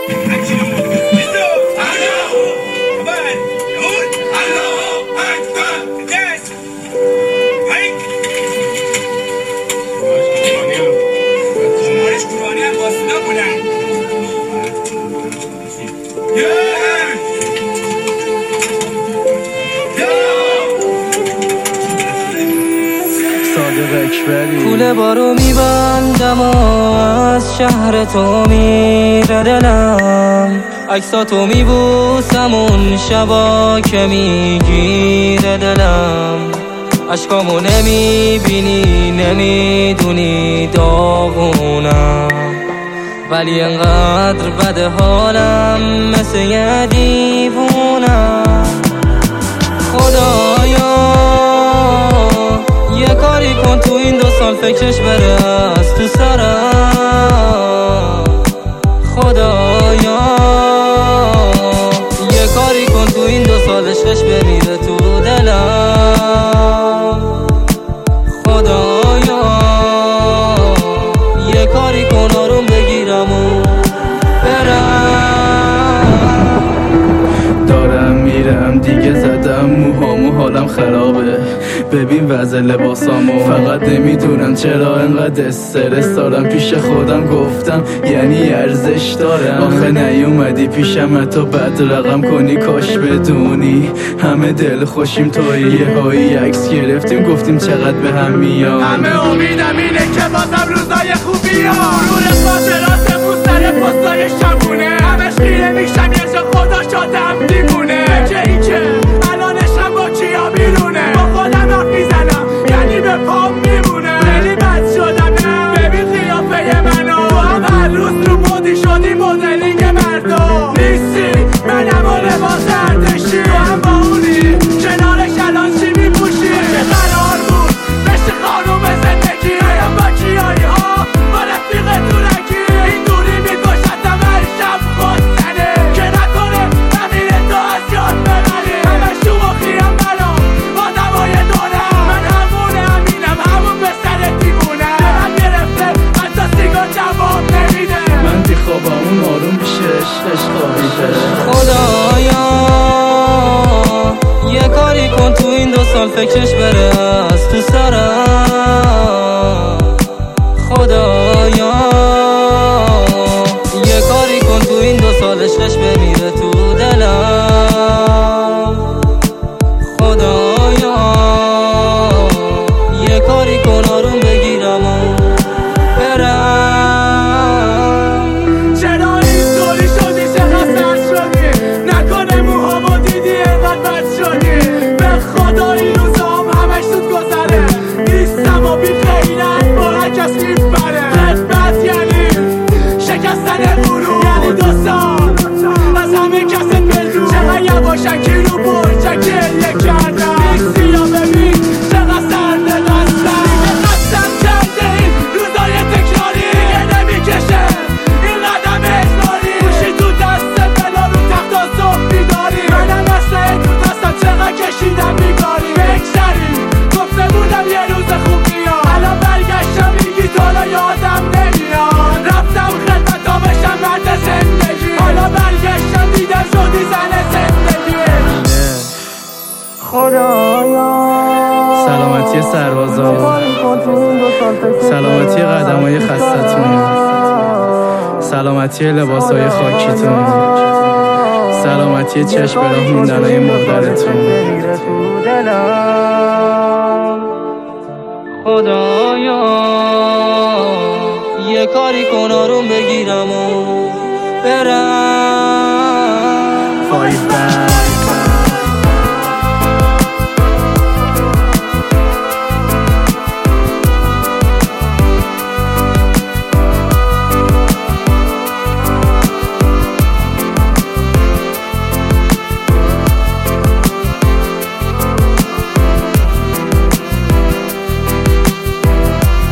کوله بارو میبندم و از شهر تو میره دلم، عکساتو میبوسم اون شبا که میگیره دلم، عشقامو نمیبینی نمیدونی داغونم، ولی انقدر بده حالم مثل یه دیوونم. خدایا یه کاری کن تو این 2 سال فکرش بره از تو سرم. خدایا یه کاری کن تو این 2 سال عشقش بمیره تو دلم. خدایا یه کاری کن آروم بگیرم و برم. دارم میرم دیگه، زدم موهامو حالم خرابه، ببین وضع لباسامو، فقط نمیدونم چرا انقدر استرس دارم. پیش خودم گفتم یعنی ارزش دارم، آخه نیومدی پیشم حتی بد رقم کنی. کاش بدونی همه دل خوشیم توی هایی عکس گرفتیم گفتیم چقدر به هم میاد. همه امیدم اینه که بازم روزای خوبی ها مرور خاطراتمون سر پستای شبونه، همش خیره میشم یه جا خدا شادم دیوونه. که این که الانشم با کیا بیرونه، با خودم حرف میزنم یعنی به پام میمونه. خیلی بد شدم ببین قیافه منو، تو هم هر روز رو مدی شدی مدلینگ مردا. نیستی منم و لباس ارتشی، تو هم با اونی کنارش الان چی میپوشی. که قرار بود بشه خانوم زندگی، هم با کیایی ها با رفیق دورکی. این دوری میکشتم هر شب خودتنه که نکنه تغییر تو از یاد ببری. همش تو مخیم برا آدمای دورم، من همونه همینم همون پسر دیوونه. دلم گرفته حتی سیگار جواب نمیده، من بی خوابم اون آروم پیشه عشقش خواهیده. خدایا یه کاری کن تو این 2 سال فکرش بره از تو سرم. خدایا یه کاری کن تو این 2 سال عشقش بمیره تو دلم. خدایا یه کاری کن آروم بگیرم و برم. چرا اینطوری شدی چقدر سرد شدی، نکنه موهامو دیدی اینقدر بد شدی. به خدا این روزام همش زود گذره، نیستم و بی غیرت با هر کس میبره. خدمت یعنی شکستن غرور، یعنی 2 سال از همه کست بلدون. چقدر یواشکی رو برچک گریه کردم، نیستی یا ببین چقدر سرد قصدم. دیگه قصدم کرده این روزای تکراری، دیگه نمیکشه این قدم اجباری. گوشی تو دست بلا رو تخت و صبح بیداری، منم مسئله تو دستم چقدر کشیدم بیگاری. بگذری گفته بودم یه روز خوب میاد، الان برگشتم میگی تو حالا یادم نمیاد. رفتم خدمت تا بشم مرد زندگی، حالا برگشتم دیدم شدی زن زندگی. خدایا سلامتی سربازا، سلامتی قدمای خستتون، سلامتی لباسای خاکیتون، سلامتی چشم به راه موندنای مادرتون. خدایا یه کاری کن آروم بگیرم و برم. فایت بک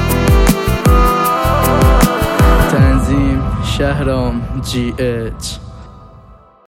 شهرام GH